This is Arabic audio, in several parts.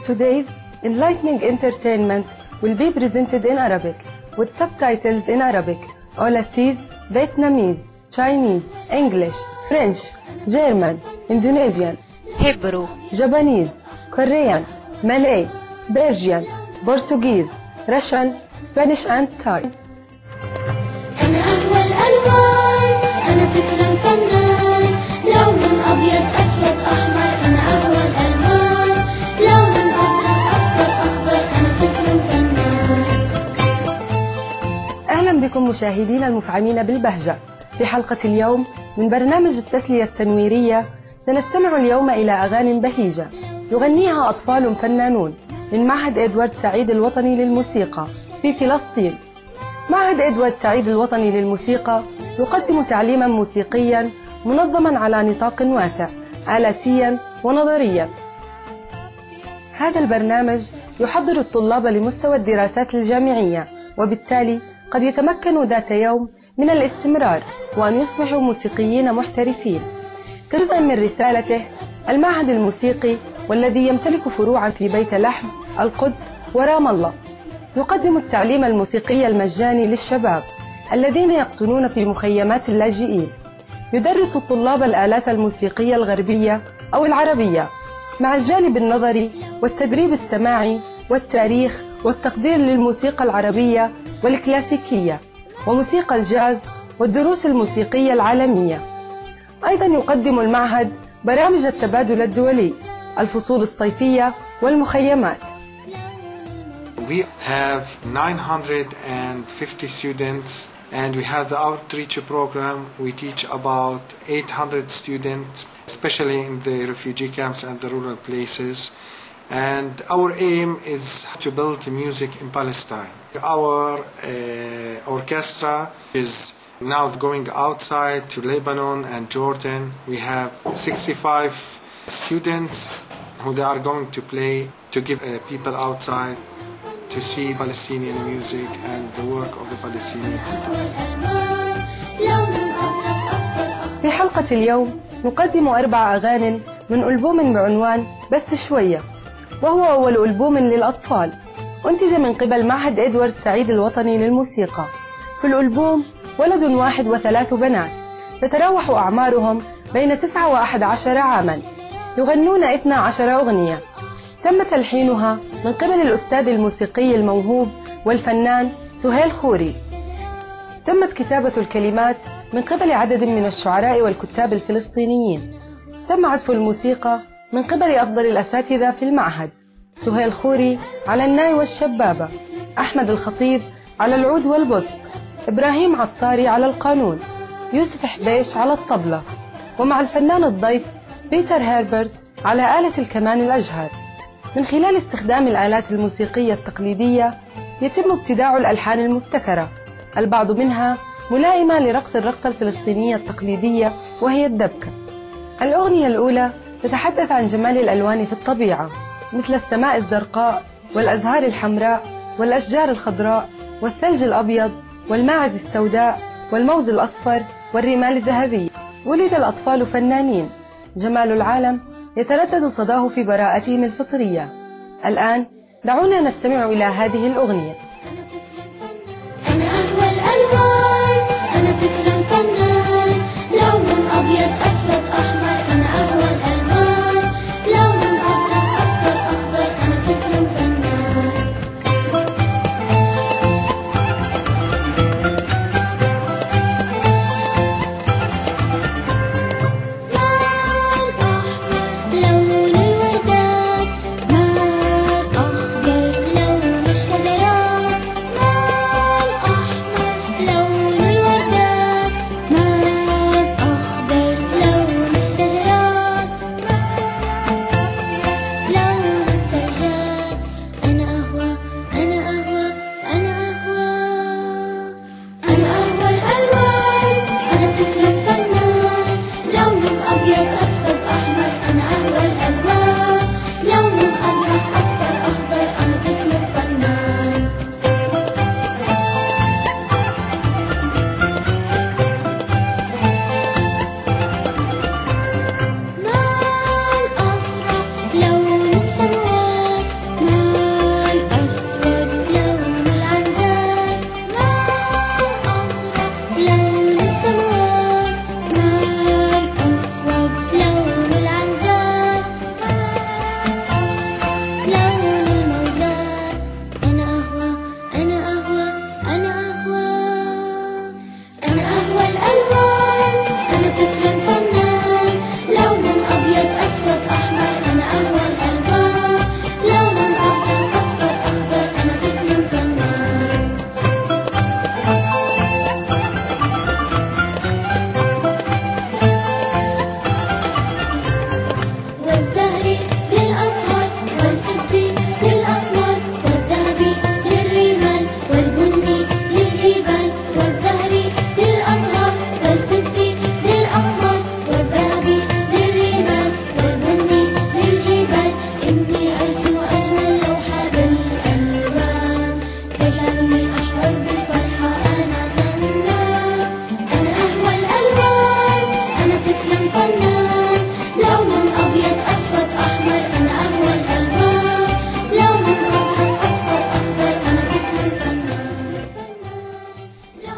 Today's enlightening entertainment will be presented in Arabic with subtitles in Arabic, Aulasese, Vietnamese, Chinese, English, French, German, Indonesian, Hebrew, Japanese, Korean, Malay, Persian, Portuguese, Russian, Spanish and Thai. أنا أهوى الألوان، أنا طفل فنان، لون أبيض أسود أحمر، أنا أهوى الألوان، لون أزرق أصفر أخضر، أنا طفل فنان. أهلا بكم مشاهدينا المفعمين بالبهجة. في حلقة اليوم من برنامج التسلية التنويرية سنستمع اليوم إلى أغاني بهيجة يغنيها أطفال فنانون من معهد إدوارد سعيد الوطني للموسيقى في فلسطين. معهد إدوارد سعيد الوطني للموسيقى يقدم تعليما موسيقيا منظما على نطاق واسع آلاتيا ونظريا. هذا البرنامج يحضر الطلاب لمستوى الدراسات الجامعية، وبالتالي قد يتمكنوا ذات يوم من الاستمرار وأن يصبحوا موسيقيين محترفين. كجزء من رسالته، المعهد الموسيقي والذي يمتلك فروعا في بيت لحم، القدس ورام الله، يقدم التعليم الموسيقي المجاني للشباب الذين يقطنون في مخيمات اللاجئين. يدرس الطلاب الآلات الموسيقية الغربية أو العربية مع الجانب النظري والتدريب السماعي والتاريخ والتقدير للموسيقى العربية والكلاسيكية وموسيقى الجاز والدروس الموسيقية العالمية. أيضا يقدم المعهد برامج التبادل الدولي، الفصول الصيفية والمخيمات. We have 950 students and we have the outreach program. We teach about 800 students, especially in the refugee camps and the rural places. And our aim is to build music in Palestine. Our orchestra is now going outside to Lebanon and Jordan. We have 65 students who they are going to play to give people outside to see Palestinian music and the work of the Palestinian people. في حلقة اليوم نقدم 4 أغاني من ألبوم بعنوان بس شوية، وهو أول ألبوم للأطفال أنتج من قبل معهد إدوارد سعيد الوطني للموسيقى. في الألبوم ولد واحد و3 بنات تتراوح أعمارهم بين 9 و11 عاما، يغنون 12 أغنية. تم تلحينها من قبل الأستاذ الموسيقي الموهوب والفنان سهيل خوري. تمت كتابة الكلمات من قبل عدد من الشعراء والكتاب الفلسطينيين. تم عزف الموسيقى من قبل أفضل الأساتذة في المعهد: سهيل خوري على الناي والشبابة، أحمد الخطيب على العود والبسط، إبراهيم عطاري على القانون، يوسف حبيش على الطبلة، ومع الفنان الضيف بيتر هيربرت على آلة الكمان الأجهر. من خلال استخدام الآلات الموسيقية التقليدية يتم ابتداع الألحان المبتكرة، البعض منها ملائمة لرقص الرقصة الفلسطينية التقليدية وهي الدبكة. الأغنية الأولى تتحدث عن جمال الألوان في الطبيعة، مثل السماء الزرقاء والأزهار الحمراء والأشجار الخضراء والثلج الأبيض والماعز السوداء والموز الأصفر والرمال الذهبية. ولد الأطفال فنانين، جمال العالم يتردد صداه في براءتهم الفطرية. الآن دعونا نستمع إلى هذه الأغنية. أنا أهوى الألوان، أنا طفل فنان، لون أبيض أسود أحمر، أنا أهوى الألوان، لون أزرق أصفر أخضر، أنا طفل فنان. لون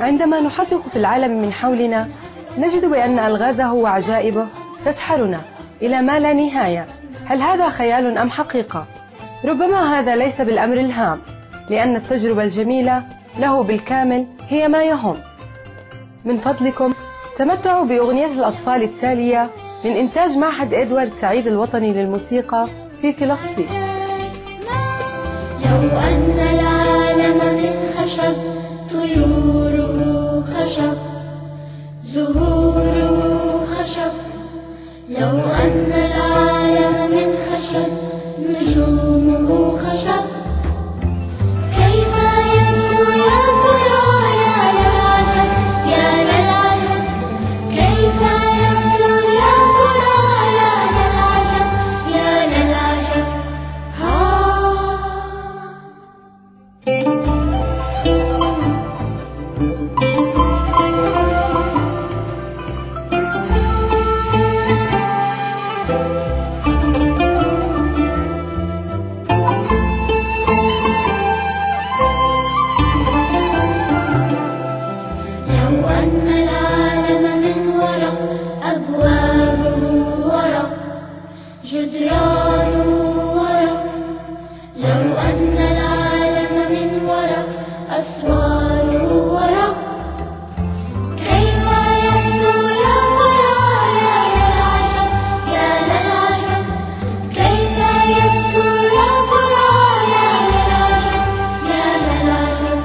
عندما نحدق في العالم من حولنا نجد بأن ألغازه وعجائبه تسحرنا إلى ما لا نهاية. هل هذا خيال أم حقيقة؟ ربما هذا ليس بالأمر الهام، لأن التجربة الجميلة له بالكامل هي ما يهم. من فضلكم تمتعوا بأغنية الأطفال التالية من إنتاج معهد إدوارد سعيد الوطني للموسيقى في فلسطين. لو أن العالم من خشب، طيوره خشب، زهوره خشب. لو أن العالم من خشب، نجومه خشب. كيف يبدو يا ترى يا للعجب، يا للعجب. كيف يبدو يا ترى يا للعجب، يا للعجب. لو أن العالم من ورق، أبوابه ورق، جدرانه ورق. لو أن العالم من ورق، أسواره ورق. كيف يبدو يا ترى يا للعجب، يا للعجب. كيف يبدو يا ترى يا للعجب، يا للعجب.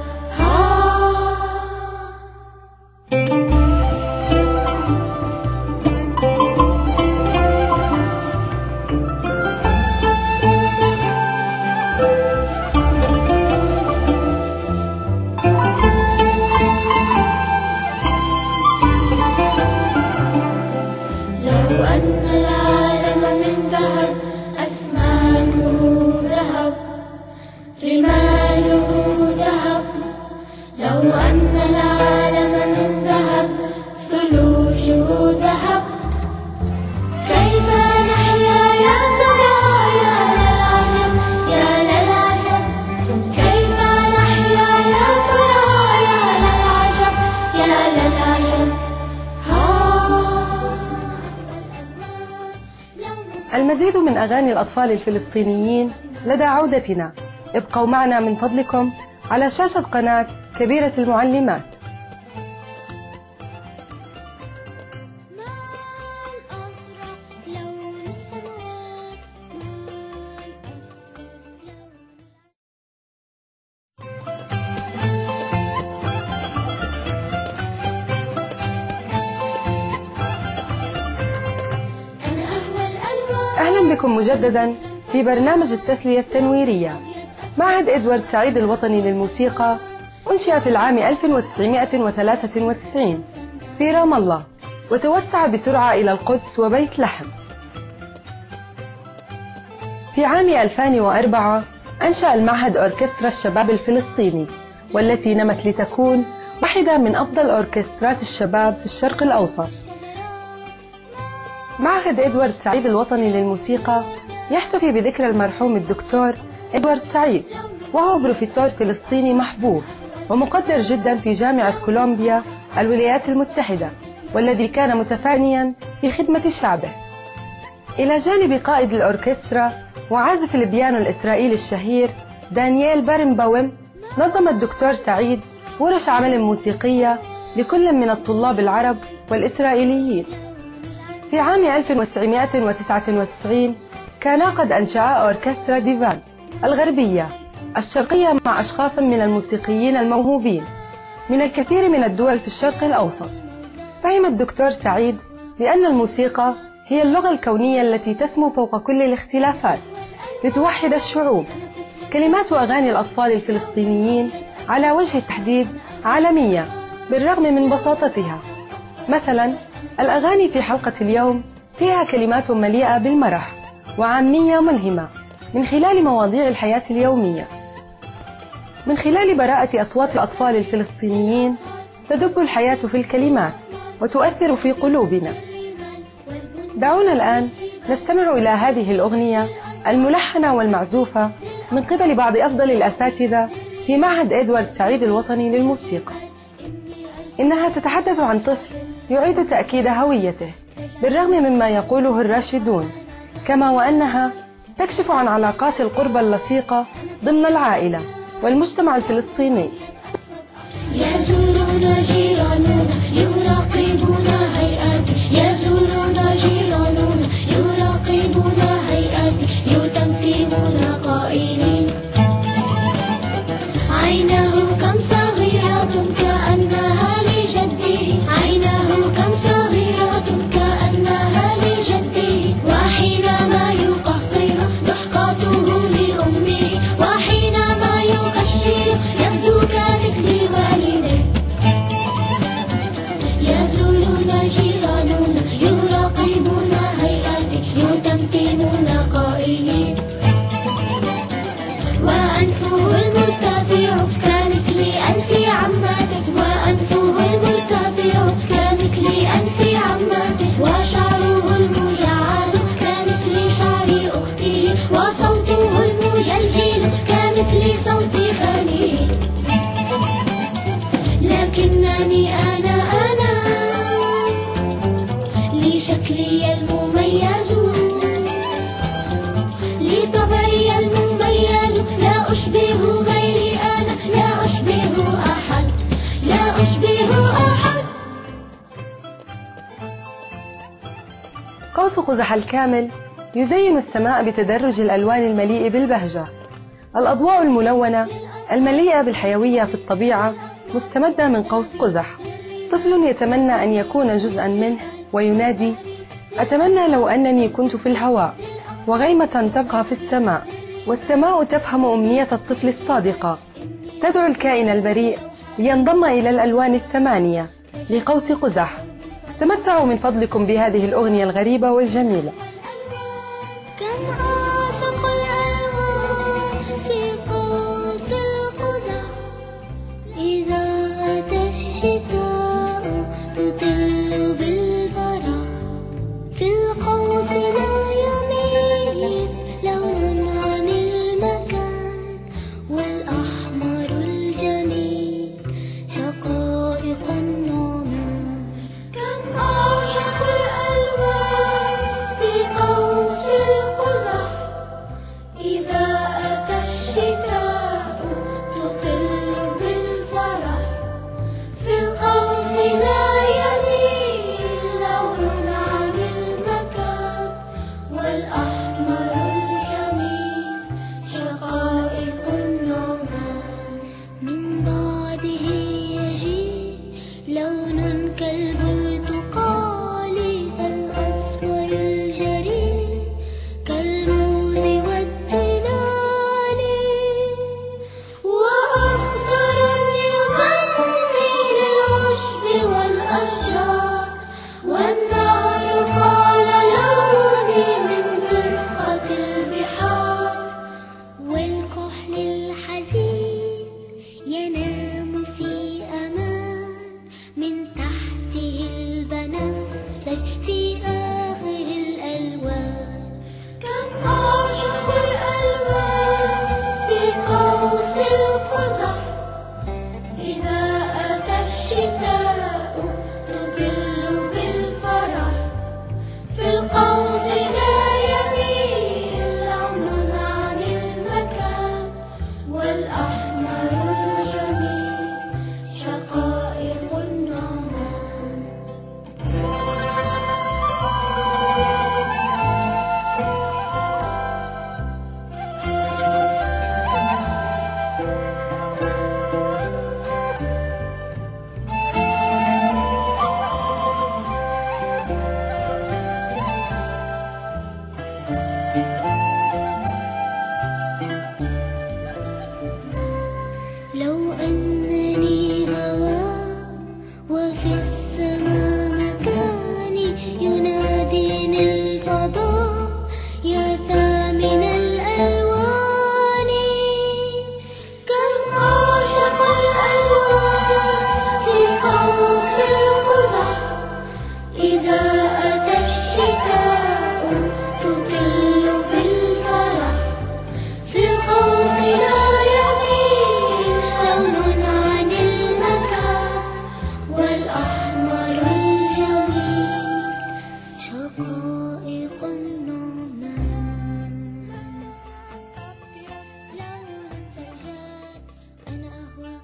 لو أن العالم من ذهب، أسماكه ذهب، رماله ذهب. لو أن العالم من ذهب، ثلوجه ذهب. كيف نحيا يا ترى يا للعجب، يا للعجب. كيف نحيا يا ترى يا للعجب، يا للعجب. المزيد من أغاني الأطفال الفلسطينيين لدى عودتنا. ابقوا معنا من فضلكم على شاشة قناة كبيرة المعلمات. أهلا بكم مجددا في برنامج التسلية التنويرية. معهد إدوارد سعيد الوطني للموسيقى أنشئ في العام 1993 في رام الله، وتوسع بسرعة إلى القدس وبيت لحم. في عام 2004 أنشأ المعهد أوركسترا الشباب الفلسطيني، والتي نمت لتكون واحدة من أفضل أوركسترات الشباب في الشرق الأوسط. معهد إدوارد سعيد الوطني للموسيقى يحتفي بذكرى المرحوم الدكتور إدوارد سعيد، وهو بروفيسور فلسطيني محبوب ومقدر جدا في جامعة كولومبيا الولايات المتحدة، والذي كان متفانيا في خدمة شعبه. إلى جانب قائد الأوركسترا وعازف البيانو الإسرائيلي الشهير دانييل بارنباوم، نظم الدكتور سعيد ورش عمل موسيقية لكل من الطلاب العرب والإسرائيليين. في عام 1999 كان قد أنشأ أوركسترا ديفان الغربية الشرقية مع أشخاص من الموسيقيين الموهوبين من الكثير من الدول في الشرق الأوسط. فهم الدكتور سعيد بأن الموسيقى هي اللغة الكونية التي تسمو فوق كل الاختلافات لتوحد الشعوب. كلمات وأغاني الأطفال الفلسطينيين على وجه التحديد عالمية بالرغم من بساطتها. مثلا الأغاني في حلقة اليوم فيها كلمات مليئة بالمرح وعامية ملهمة من خلال مواضيع الحياة اليومية. من خلال براءة أصوات الأطفال الفلسطينيين تدب الحياة في الكلمات وتؤثر في قلوبنا. دعونا الآن نستمع إلى هذه الأغنية الملحنة والمعزوفة من قبل بعض أفضل الأساتذة في معهد إدوارد سعيد الوطني للموسيقى. إنها تتحدث عن طفل يعيد تأكيد هويته بالرغم مما يقوله الراشدون، كما وأنها تكشف عن علاقات القربة اللصيقة ضمن العائلة والمجتمع الفلسطيني. يزورون جيراننا يراقبون هيئاتي، يزورون جيراننا يراقبون هيئاتي، يتمتمون قائلين عينه كم صغيرة كأنها لجدي، عينه كم صغيرة كأنها لجدي، وحينما يقهقر ضحكاته لأمي، وحينما يكشر يبدو كمثل والدي. يزورون جيراننا يراقبون هيئاتي، يتمتمون قائلين وأنفه المرتفع كمثل أنف عمته، وأنفه المرتفع كمثل أنف عمته، وشعره المجعد كمثل شعر أختي، وصوته المجلجل كمثل صوت خليل. لكنني أنا لشكلي المميز، لطبعي المميز، لا أشبه غيري أنا، لا أشبه أحد، لا أشبه أحد. قوس قزح الكامل يزين السماء بتدرج الألوان المليء بالبهجة. الأضواء الملونة المليئة بالحيوية في الطبيعة مستمدة من قوس قزح. طفل يتمنى أن يكون جزءا منه وينادي: أتمنى لو أنني كنت في الهواء وغيمة تبقى في السماء. والسماء تفهم أمنية الطفل الصادقة، تدعو الكائن البريء لينضم إلى الألوان الثمانية لقوس قزح. تمتعوا من فضلكم بهذه الأغنية الغريبة والجميلة. كم أعشق الألوان في قوس القزح، إذا أتى الشتاء تطل بالبرى، في القوس لا يميل لون عن المكان، والأحمر الجميل شقائق النعمان. كم أعشق الألوان في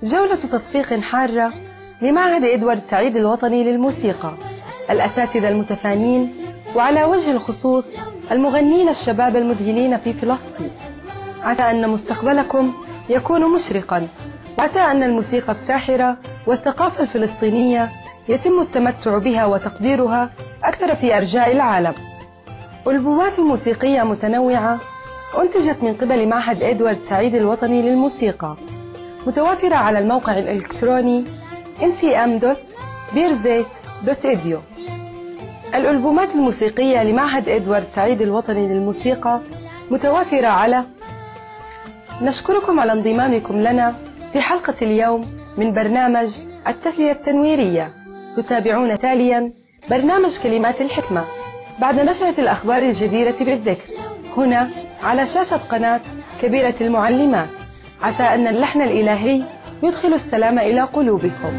جولة تصفيق حارة لمعهد إدوارد سعيد الوطني للموسيقى، الأساتذة المتفانين، وعلى وجه الخصوص المغنين الشباب المذهلين في فلسطين. عسى أن مستقبلكم يكون مشرقا، وعسى أن الموسيقى الساحرة والثقافة الفلسطينية يتم التمتع بها وتقديرها أكثر في أرجاء العالم. ألبومات موسيقية متنوعة أنتجت من قبل معهد إدوارد سعيد الوطني للموسيقى، متوافرة على الموقع الإلكتروني ncm.birzeit.edu. الألبومات الموسيقية لمعهد إدوارد سعيد الوطني للموسيقى متوافرة على. نشكركم على انضمامكم لنا في حلقة اليوم من برنامج التسلية التنويرية. تتابعون تاليا برنامج كلمات الحكمة بعد نشرة الأخبار الجديرة بالذكر هنا على شاشة قناة كبيرة المعلمات. عسى أن اللحن الإلهي يدخل السلام إلى قلوبكم.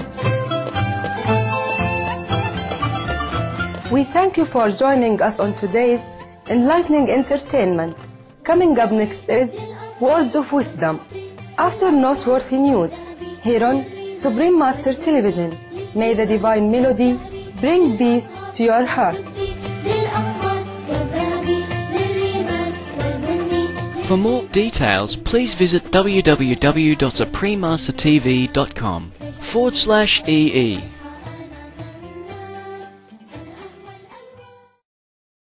We thank you for joining us on today's enlightening entertainment. Coming up next is Words of Wisdom. After noteworthy news, here on Supreme Master Television, may the divine melody bring peace to your heart. For more details, please visit www.suprememastertv.com/EE.